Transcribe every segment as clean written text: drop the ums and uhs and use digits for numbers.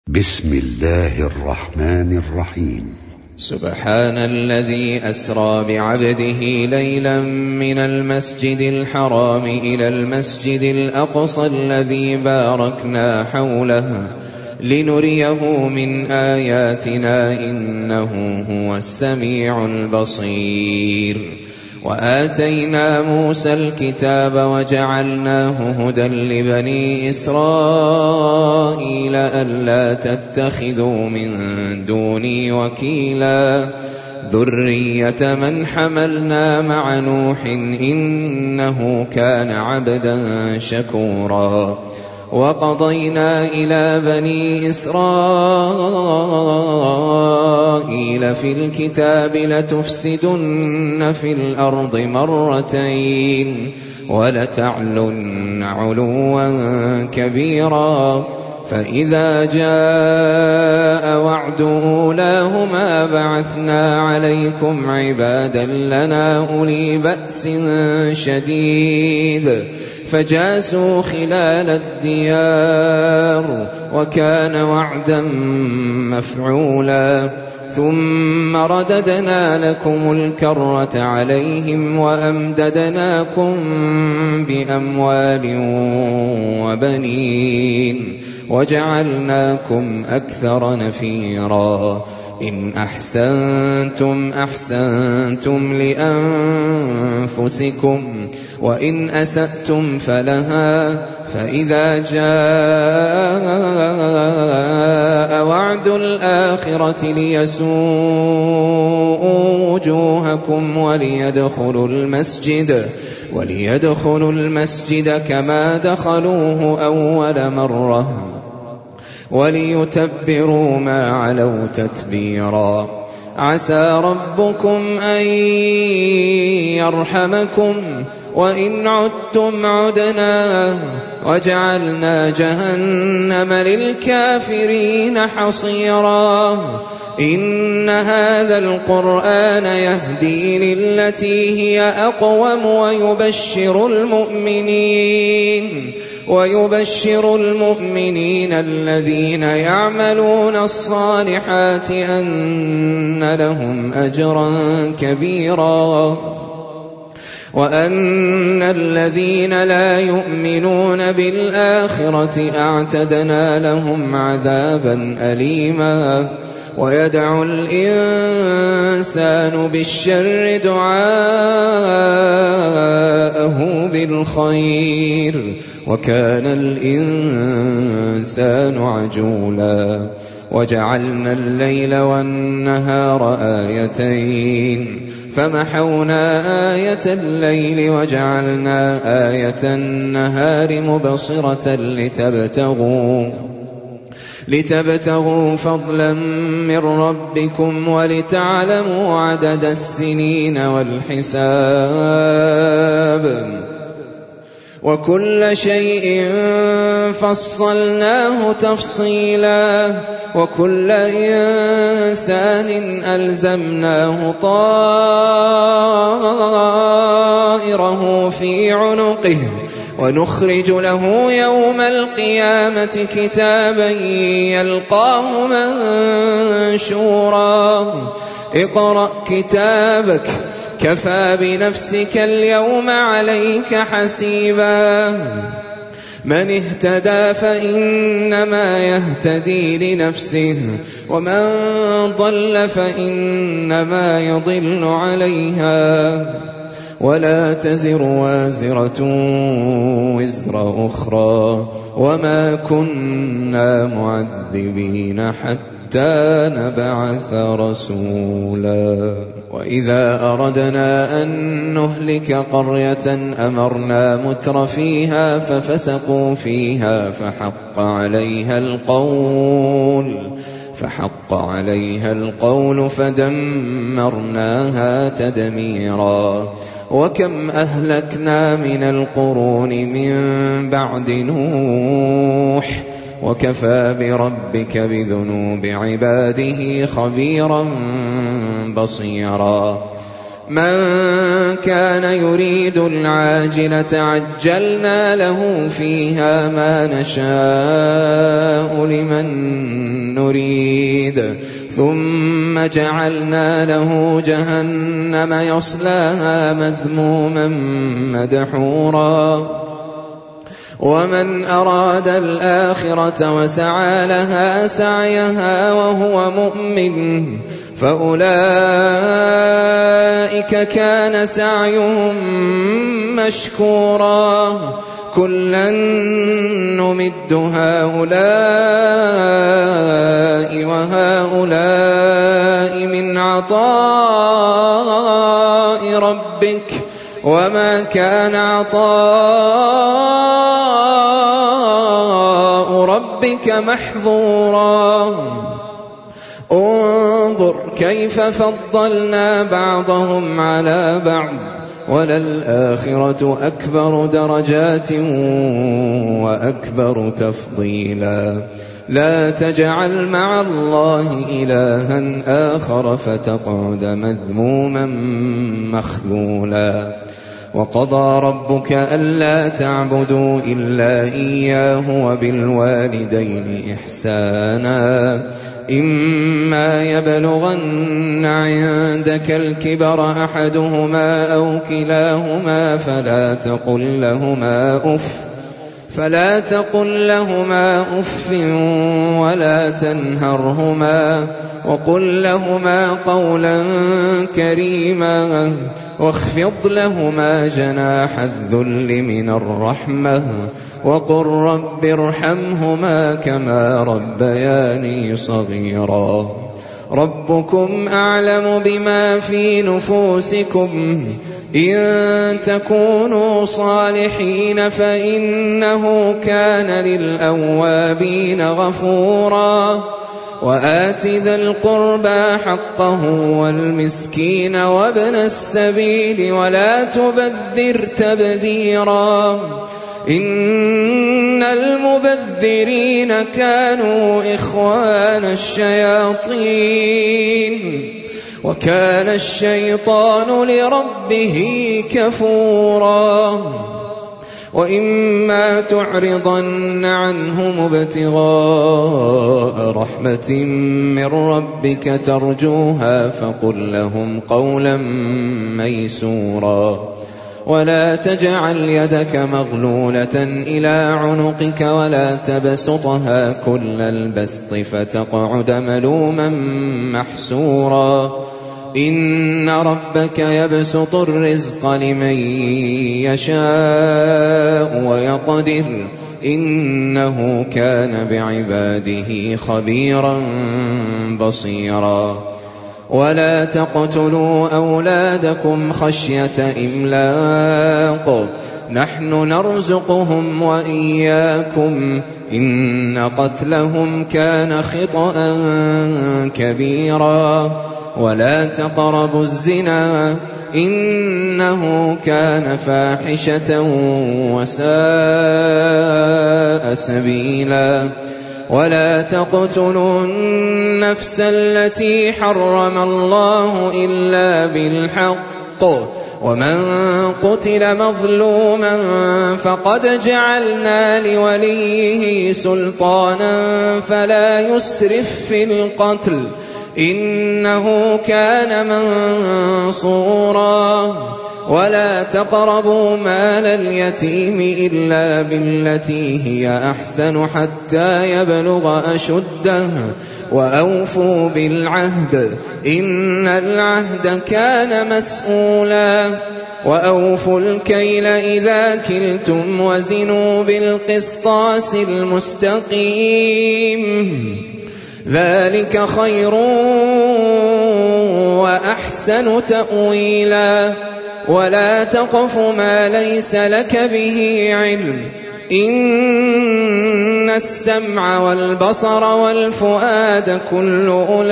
بسم الله الرحمن الرحيم. سبحان الذي أسرى بعبده ليلا من المسجد الحرام إلى المسجد الأقصى الذي باركنا حوله لنريه من آياتنا إنه هو السميع البصير. وآتينا موسى الكتاب وجعلناه هدى لبني إسرائيل ألا تتخذوا من دوني وكيلا ذرية من حملنا مع نوح إنه كان عبدا شكورا. وقضينا إلى بني إسرائيل في الكتاب لتفسدن في الأرض مرتين ولتعلن علوا كبيرا. فإذا جاء وعد أولاهما بعثنا عليكم عبادا لنا أولي بأس شديد فجاسوا خلال الديار وكان وعدا مفعولا. ثم رددنا لكم الكرة عليهم وأمددناكم بأموال وبنين وجعلناكم أكثر نفيرا. إن أحسنتم أحسنتم لأنفسكم وإن أسأتم فلها. فإذا جاء وعد الآخرة ليسوءوا وجوهكم وليدخلوا المسجد كما دخلوه أول مرة وليتبروا ما علوا تتبيرا. عسى ربكم أن يرحمكم وإن عدتم عدنا وجعلنا جهنم للكافرين حصيرا. إن هذا القرآن يهدي للتي هي أقوم ويبشر المؤمنين الذين يعملون الصالحات أن لهم أجرا كبيرا وأن الذين لا يؤمنون بالآخرة أعتدنا لهم عذابا أليما. ويدعو الإنسان بالشر دعاءه بالخير وكان الإنسان عجولا. وجعلنا الليل والنهار آيتين فمحونا آية الليل وجعلنا آية النهار مبصرة لتبتغوا فضلا من ربكم ولتعلموا عدد السنين والحساب وكل شيء فصلناه تفصيلا. وكل إنسان ألزمناه طائره في عنقه ونخرج له يوم القيامة كتابا يلقاه منشورا. اقرأ كتابك كفى بنفسك اليوم عليك حسيبا. من اهتدى فإنما يهتدي لنفسه ومن ضل فإنما يضل عليها ولا تزر وازرة وزر أخرى وما كنا معذبين حتى نبعث رسولا. وإذا أردنا أن نهلك قرية أمرنا متر فيها ففسقوا فيها فحق عليها القول فدمرناها تدميرا. وكم أهلكنا من القرون من بعد نوح وكفى بربك بذنوب عباده خبيرا بصيرا. من كان يريد العاجلة عجلنا له فيها ما نشاء لمن نريد ثم جعلنا له جهنم يصلاها مذموما مدحورا ومن أراد الآخرة وسعى لها سعيها وهو مؤمن فأولئك كان سعيهم مشكورا كلا نمد هؤلاء وهؤلاء من عطاء ربك وما كان عطاء ربك محظورا انظر كيف فضلنا بعضهم على بعض وللآخرة أكبر درجات وأكبر تفضيلا لا تجعل مع الله إلها آخر فتقعد مذموما مخذولا وقضى ربك ألا تعبدوا إلا إياه وبالوالدين إحسانا إما يبلغن عندك الكبر أحدهما أو كلاهما فلا تقل لهما أف ولا تنهرهما وقل لهما قولا كريما واخفض لهما جناح الذل من الرحمة وقل رب ارحمهما كما ربياني صغيرا ربكم أعلم بما في نفوسكم إن تكونوا صالحين فإنه كان للأوابين غفورا وآت ذا القربى حقه والمسكين وابن السبيل ولا تبذر تبذيرا إن المبذرين كانوا إخوان الشياطين وكان الشيطان لربه كفورا وإما تعرضن عنهم ابتغاء رحمة من ربك ترجوها فقل لهم قولا ميسورا ولا تجعل يدك مغلولة إلى عنقك ولا تبسطها كل البسط فتقعد ملوما محسورا إن ربك يبسط الرزق لمن يشاء ويقدر إنه كان بعباده خبيرا بصيرا ولا تقتلوا أولادكم خشية إملاق نحن نرزقهم وإياكم إن قتلهم كان خطأ كبيرا ولا تقربوا الزنا إنه كان فاحشة وساء سبيلا ولا تقتلوا النفس التي حرم الله إلا بالحق ومن قتل مظلوما فقد جعلنا لوليه سلطانا فلا يسرف في القتل إنه كان منصورا ولا تقربوا مال اليتيم إلا بالتي هي أحسن حتى يبلغ أشده وأوفوا بالعهد إن العهد كان مسؤولا وأوفوا الكيل إذا كلتم وزنوا بالقسطاس المستقيم ذلك خير وأحسن تأويلا ولا تقف ما ليس لك به علم إن السمع والبصر والفؤاد كل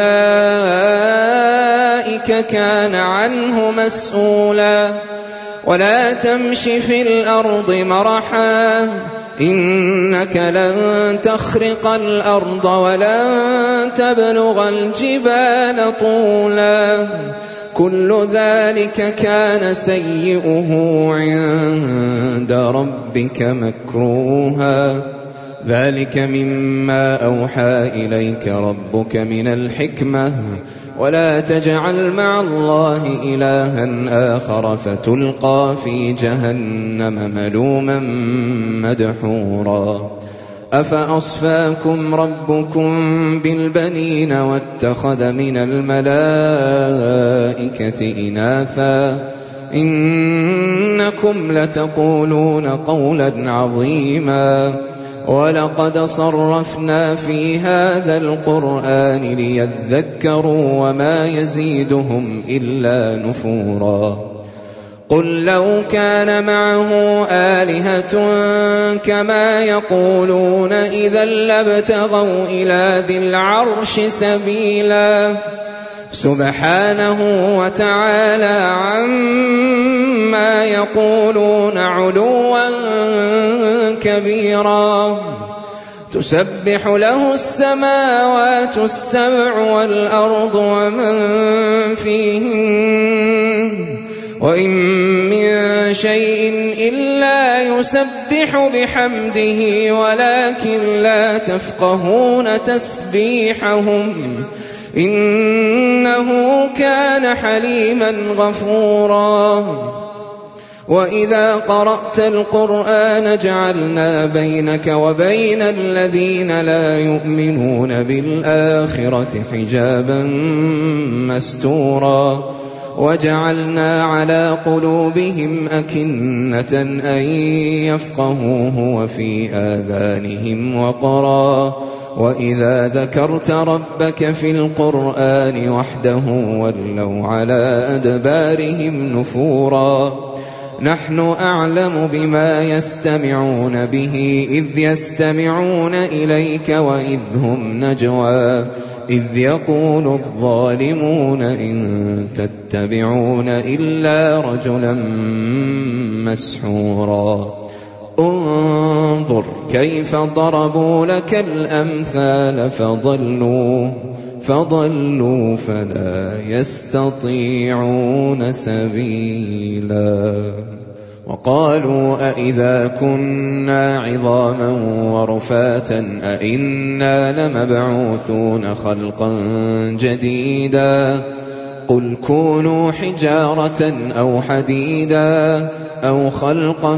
أولئك كان عنه مسؤولا ولا تمش في الأرض مرحا إنك لن تخرق الأرض ولن تبلغ الجبال طولا كل ذلك كان سيئه عند ربك مكروها. ذلك مما أوحى إليك ربك من الحكمة ولا تجعل مع الله إلها آخر فتلقى في جهنم ملوما مدحورا. أفأصفاكم ربكم بالبنين واتخذ من الملائكة إناثا إنكم لتقولون قولا عظيما. ولقد صرفنا في هذا القرآن ليذكروا وما يزيدهم إلا نفورا. قل لو كان معه آلهة كما يقولون إذا لابتغوا إلى ذي العرش سبيلا. سبحانه وتعالى عما يقولون علوا كبيرا. تسبح له السماوات السبع والأرض ومن فيهن وإن من شيء إلا يسبح بحمده ولكن لا تفقهون تسبيحهم إنه كان حليما غفورا. وإذا قرأت القرآن جعلنا بينك وبين الذين لا يؤمنون بالآخرة حجابا مستورا. وجعلنا على قلوبهم أكنة أن يفقهوه وفي آذانهم وقرا. وإذا ذكرت ربك في القرآن وحده ولوا على أدبارهم نفورا. نحن أعلم بما يستمعون به إذ يستمعون إليك وإذ هم نجوى إذ يقول الظالمون إن تتبعون إلا رجلا مسحورا. انظر كيف ضربوا لك الأمثال فضلوا فلا يستطيعون سبيلا. وقالوا أئذا كنا عظاما ورفاتا أئنا لمبعوثون خلقا جديدا. قل كونوا حجارة أو حديدا أو خلقا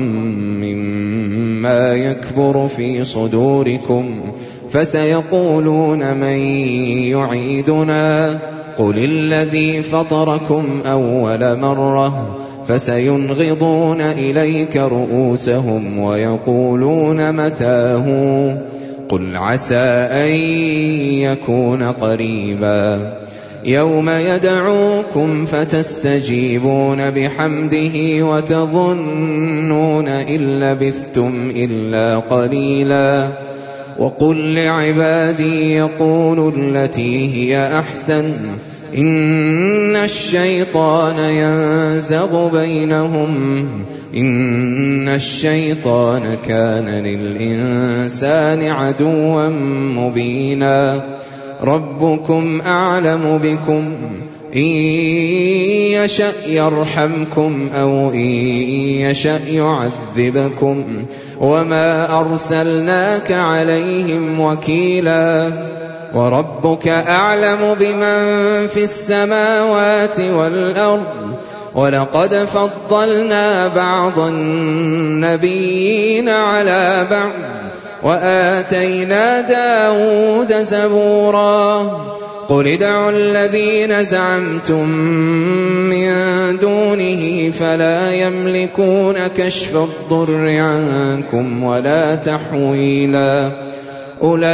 مما يكبر في صدوركم فسيقولون من يعيدنا قل الذي فطركم أول مرة فسينغضون إليك رؤوسهم ويقولون متاه قل عسى أن يكون قريبا. يوم يدعوكم فتستجيبون بحمده وتظنون إن لبثتم إلا قليلا. وقل لعبادي يقولوا التي هي أحسن إن الشيطان ينزغ بينهم إن الشيطان كان للإنسان عدوا مبينا. ربكم أعلم بكم إن يشأ يرحمكم أو إن يشأ يعذبكم وما أرسلناك عليهم وكيلا. وربك أعلم بمن في السماوات والأرض ولقد فضلنا بعض النبيين على بعض وآتينا داود زبورا. قل ادعوا الذين زعمتم من دونه فلا يملكون كشف الضر عنكم ولا تحويلا. أولئك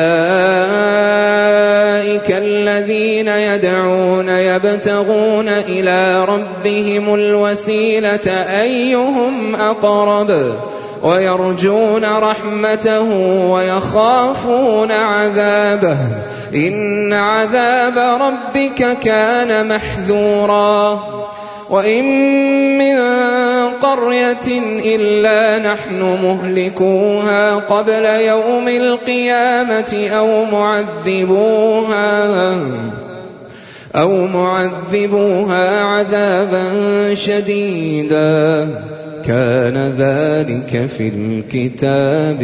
الذين يدعون يبتغون إلى ربهم الوسيلة أيهم أقرب ويرجون رحمته ويخافون عذابه إن عذاب ربك كان محذورا. وإن من قرية إلا نحن مهلكوها قبل يوم القيامة أو معذبوها أو معذبوها عذابا شديدا كان ذلك في الكتاب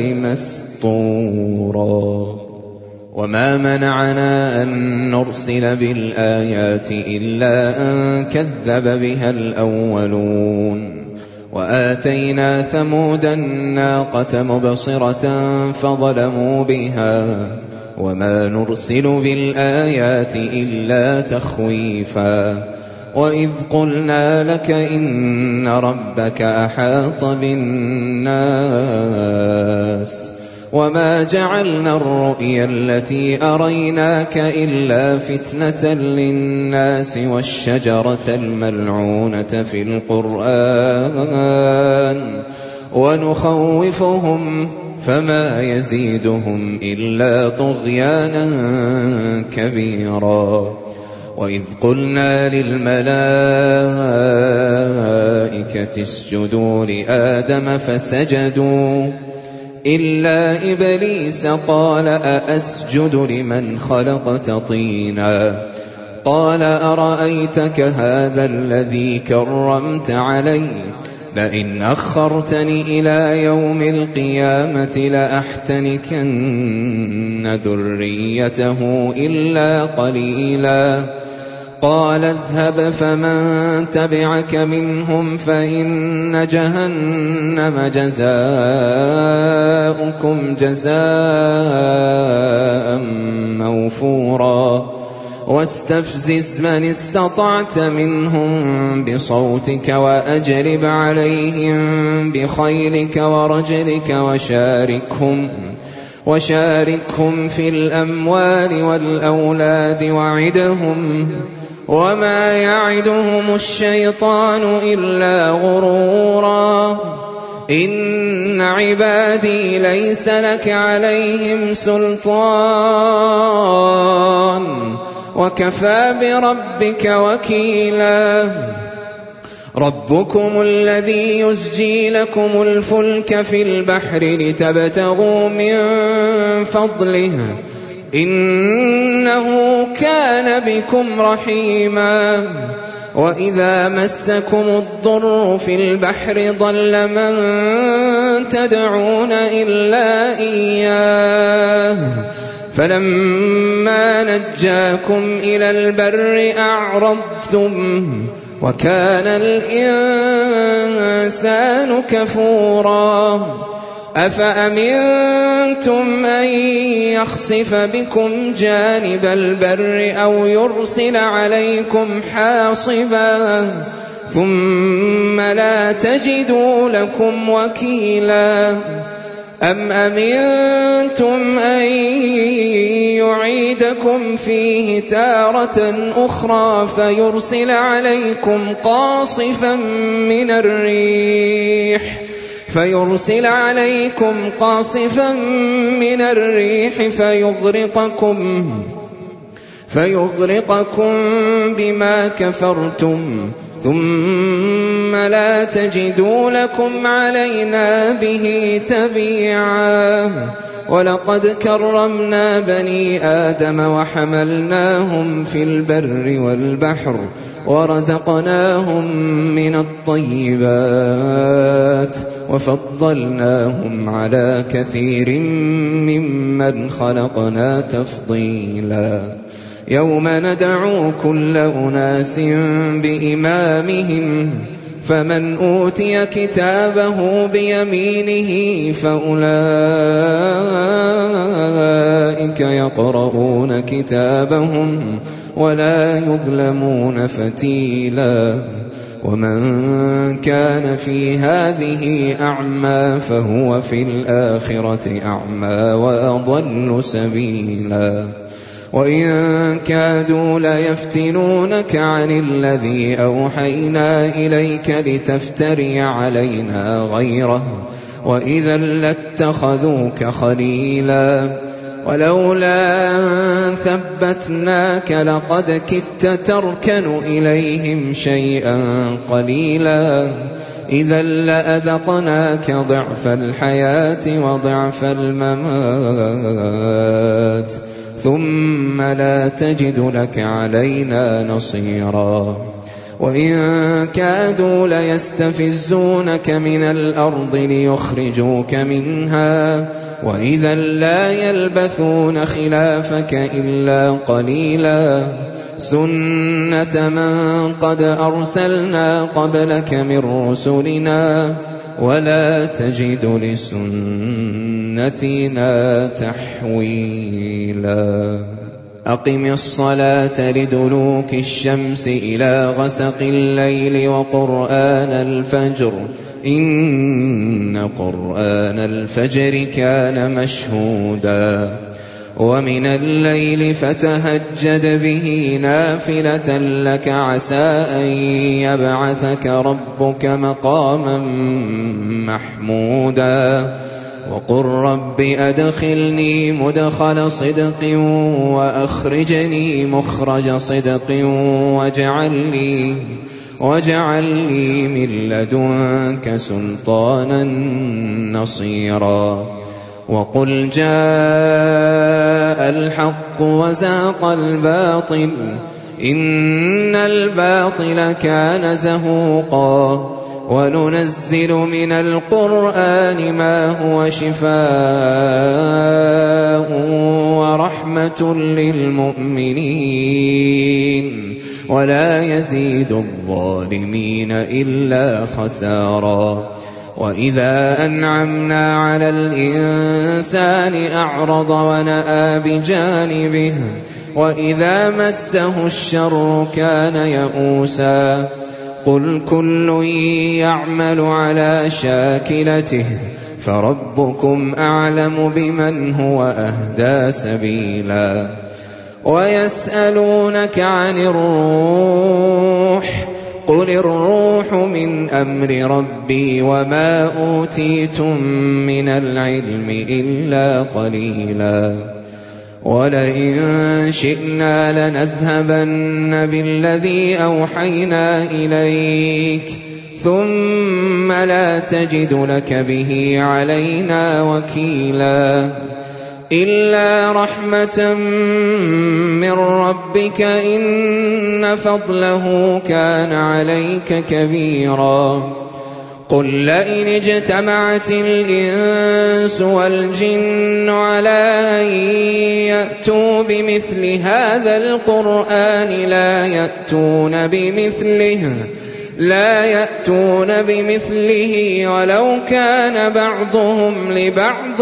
مسطورا. وما منعنا أن نرسل بالآيات إلا أن كذب بها الأولون. وآتينا ثمود الناقة مبصرة فظلموا بها وما نرسل بالآيات إلا تخويفا. وإذ قلنا لك إن ربك أحاط بالناس وما جعلنا الرؤيا التي أريناك إلا فتنة للناس والشجرة الملعونة في القرآن ونخوفهم فما يزيدهم إلا طغيانا كبيرا. وإذ قلنا للملائكة اسجدوا لآدم فسجدوا إلا إبليس قال أأسجد لمن خلقت طينا قال أرأيتك هذا الذي كرمت علي لئن أخرتني إلى يوم القيامة لأحتنكن ذريته إلا قليلا. قال اذهب فمن تبعك منهم فإن جهنم جزاؤكم جزاء موفورا. واستفزز من استطعت منهم بصوتك وأجلب عليهم بخيلك ورجلك وشاركهم في الأموال والأولاد وعدهم وما يعدهم الشيطان إلا غرورا. إن عبادي ليس لك عليهم سلطان وكفى بربك وكيلا. ربكم الذي يزجي لكم الفلك في البحر لتبتغوا من فضله إنه كان بكم رحيما. وإذا مسكم الضر في البحر ضل من تدعون إلا إياه فلما نجاكم إلى البر أعرضتم وكان الإنسان كفورا. أفأمنتم أن يخسف بكم جانب البر أو يرسل عليكم حاصبا ثم لا تجدوا لكم وكيلا. أم أمنتم أن يعيدكم فيه تارة أخرى فيرسل عليكم قاصفا من الريح فيغرقكم بما كفرتم ثم لا تجدوا لكم علينا به تبيعا. ولقد كرمنا بني آدم وحملناهم في البر والبحر ورزقناهم من الطيبات وفضلناهم على كثير ممن خلقنا تفضيلا. يوم ندعو كل أناس بإمامهم فمن أوتي كتابه بيمينه فأولئك يقرؤون كتابهم ولا يظلمون فتيلا. ومن كان في هذه أعمى فهو في الآخرة أعمى وأضل سبيلا. وإن كادوا ليفتنونك عن الذي أوحينا إليك لتفتري علينا غيره وإذا لاتخذوك خليلا. ولولا أن ثبتناك لقد كدت تركن إليهم شيئا قليلا. إذا لأذقناك ضعف الحياة وضعف الممات ثم لا تجد لك علينا نصيرا وإن كادوا ليستفزونك من الأرض ليخرجوك منها وإذا لا يلبثون خلافك إلا قليلا سنة من قد أرسلنا قبلك من رسلنا ولا تجد لسنتنا تحويلا أقم الصلاة لدلوك الشمس إلى غسق الليل وقرآن الفجر إن قرآن الفجر كان مشهودا ومن الليل فتهجد به نافلة لك عسى أن يبعثك ربك مقاما محمودا وقل رب أدخلني مدخل صدق وأخرجني مخرج صدق واجعل لي من لدنك سلطانا نصيرا وقل جاء الحق وزهق الباطل إن الباطل كان زهوقا وننزل من القرآن ما هو شفاء ورحمة للمؤمنين ولا يزيد الظالمين إلا خسارا وإذا أنعمنا على الإنسان أعرض ونأى بجانبه وإذا مسه الشر كان يئوسا قل كل يعمل على شاكلته فربكم أعلم بمن هو أهدى سبيلا ويسألونك عن الروح قل الروح من أمر ربي وما أوتيتم من العلم إلا قليلا ولئن شئنا لنذهبن بالذي أوحينا إليك ثم لا تجد لك به علينا وكيلا إلا رحمة من ربك إن فضله كان عليك كبيرا قل لئن اجتمعت الإنس والجن على أن يأتوا بمثل هذا القرآن لا يأتون بمثله ولو كان بعضهم لبعض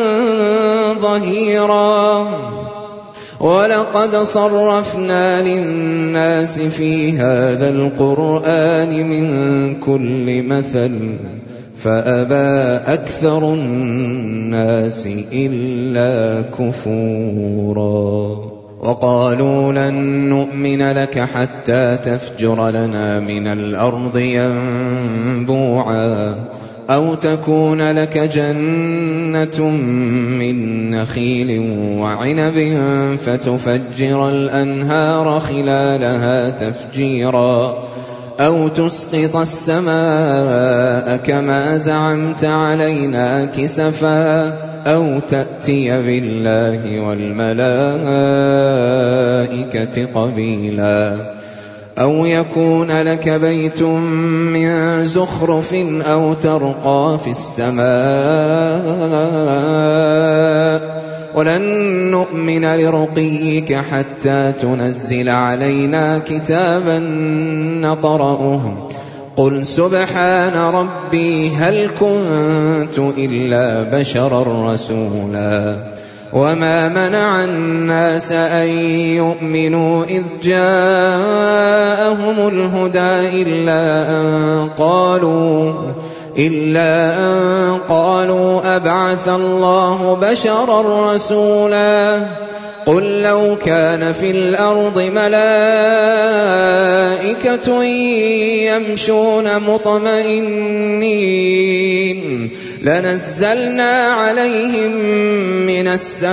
ظهيرا ولقد صرفنا للناس في هذا القرآن من كل مثل فأبى أكثر الناس إلا كفورا وقالوا لن نؤمن لك حتى تفجر لنا من الأرض ينبوعا أو تكون لك جنة من نخيل وعنب فتفجر الأنهار خلالها تفجيرا أو تسقط السماء كما زعمت علينا كسفا أو تأتي بالله والملائكة قبيلا أو يكون لك بيت من زخرف أو ترقى في السماء ولن نؤمن لرقيك حتى تنزل علينا كتابا نقرأه قل سبحان ربي هل كنت إلا بشرا رسولا وما منع الناس أن يؤمنوا إذ جاءهم الهدى إلا أن قالوا أبعث الله بشرا رسولا قل لو كان في الأرض ملائكة يمشون مطمئنين لنزلنا عليهم من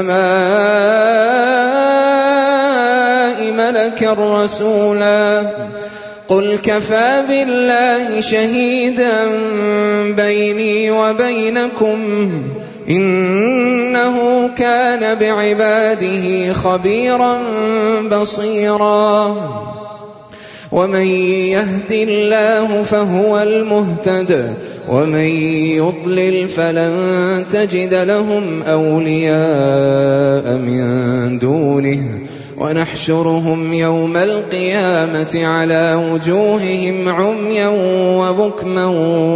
السماء ملكا رسولا قل كفى بالله شهيدا بيني وبينكم إنه كان بعباده خبيرا بصيرا ومن يهد الله فهو المهتد ومن يضلل فلن تجد لهم أولياء من دونه ونحشرهم يوم القيامة على وجوههم عميا وبكما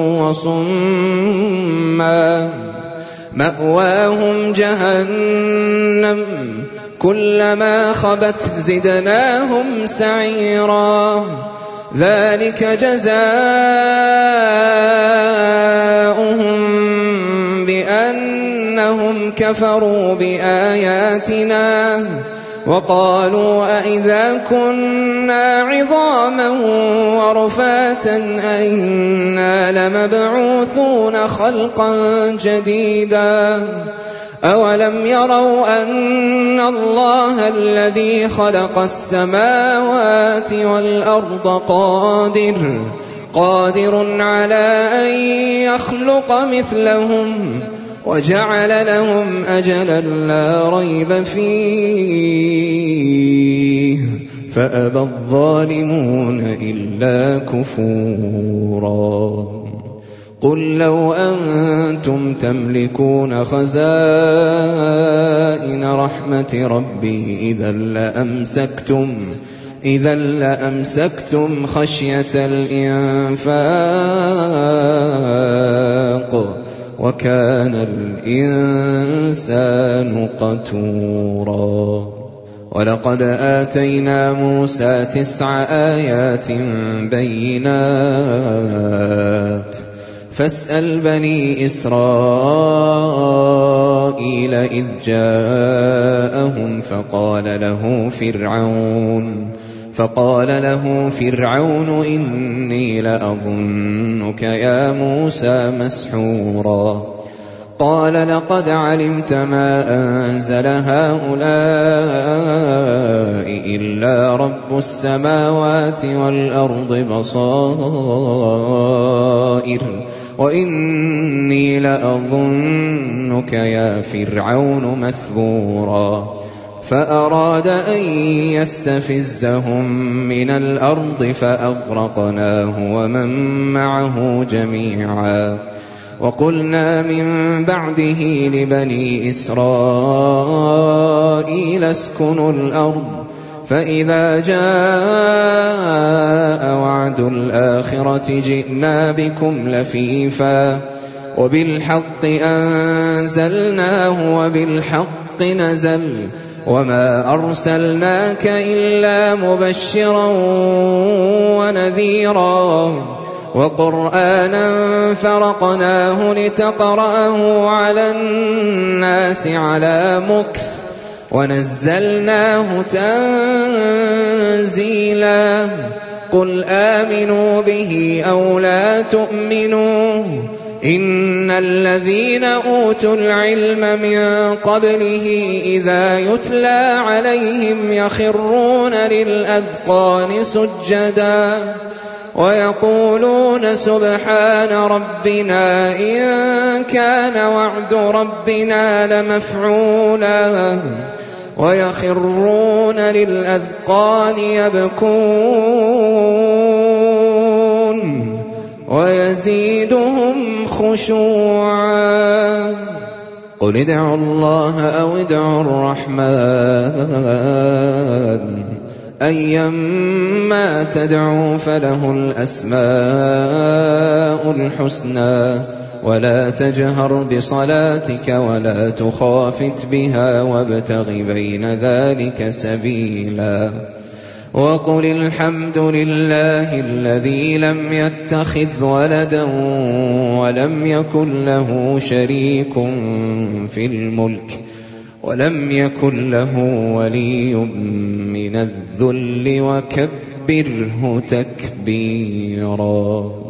وصما مأواهم جهنم كلما خبت زدناهم سعيرا ذلك جزاؤهم بأنهم كفروا بآياتنا وقالوا أئذا كنا عظاما ورفاتا أئنا لمبعوثون خلقا جديدا أولم يروا أن الله الذي خلق السماوات والأرض قادر على أن يخلق مثلهم وجعل لهم أجلا لا ريب فيه فأبى الظالمون إلا كفورا قل لو أنتم تملكون خزائن رحمة ربي إذا لأمسكتم خشية الإنفاق وكان الإنسان قتورا ولقد آتينا موسى 9 آيات بينات فاسأل بني إسرائيل إذ جاءهم فقال له فرعون إني لأظنك يا موسى مسحورا قال لقد علمت ما أنزل هؤلاء إلا رب السماوات والأرض بصائر وإني لأظنك يا فرعون مثبورا فأراد أن يستفزهم من الأرض فأغرقناه ومن معه جميعا وقلنا من بعده لبني إسرائيل اسكنوا الأرض فإذا جاء وعد الآخرة جئنا بكم لفيفا وبالحق أنزلناه وبالحق نزل وما أرسلناك إلا مبشرا ونذيرا وقرآنا فرقناه لتقرأه على الناس على مكث ونزلناه تنزيلا قل آمنوا به أو لا تؤمنوا إن الذين أوتوا العلم من قبله إذا يتلى عليهم يخرون للأذقان سجدا ويقولون سبحان ربنا إن كان وعد ربنا لمفعولا ويخرون للأذقان يبكون ويزيدهم خشوعا قل ادعوا الله أو ادعوا الرحمن أيما تدعوا فله الأسماء الحسنى ولا تجهر بصلاتك ولا تخافت بها وابتغ بين ذلك سبيلا وقل الحمد لله الذي لم يتخذ ولدا ولم يكن له شريك في الملك ولم يكن له ولي من الذل وكبره تكبيرا